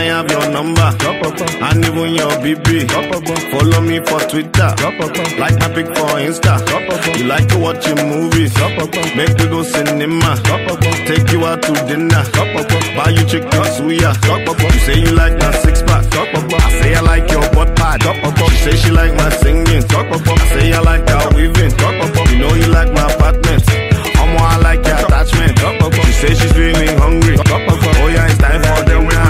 I have your number and even your BB. Follow me for Twitter, like my pic for Insta. You like to watch your movies, make we go cinema, take you out to dinner, buy you chicken suya. You say you like my six pack, I say I like your butt pad. She say she like my singing, I say I like our weaving. You know you like my apartment, I like your attachment. She say she's feeling hungry. Oh yeah, it's time for them now.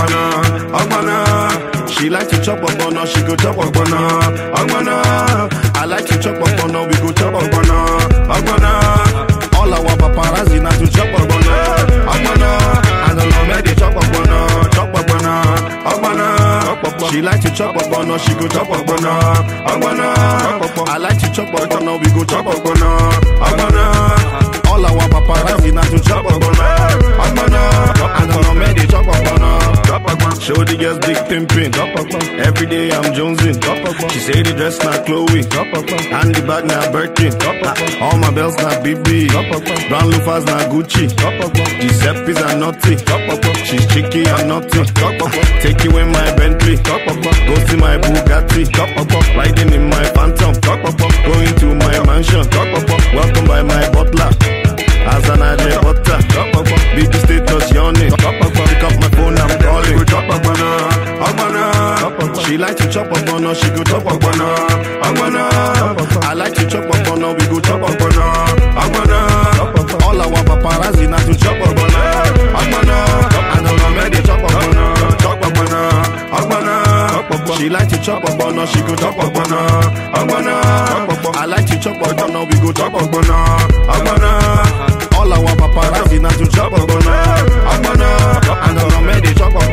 She like to chop up on her, she go chop up on her. I like to chop up on her, we go chop up on her. All our paparazzi not to chop up on her. I don't know, maybe chop up on her, chop up on her. She like to chop up on her, she go chop up on her. I like to chop up on her, we go chop up on her. All our paparazzi not to chop up on her. I don't know, maybe chop up on her. Show the girls big pimpin'. Every day I'm jonesing. She say the dress not Chloe and the bag not Birkin. All my belts not BB. Brown loafers not Gucci. Giuseppe's are naughty. She's cheeky and naughty. Take you in my Bentley. Go see my Bugatti. Riding in my Phantom. Going to my mansion. Welcome by my butler. As an Ajay Butter. Big status yawning. Pick up my phone, I'm calling. She like to chop up on her, she go chop up on her. I like to chop up on her, we go chop up on her. All our paparazzi not to chop up on her. I don't know where they chop up on her. Chop up on her. She like to chop up on her, she go chop up on her. I like to chop up on her, we go chop up on her. All our paparazzi not to chop up on her. I don't know where they chop up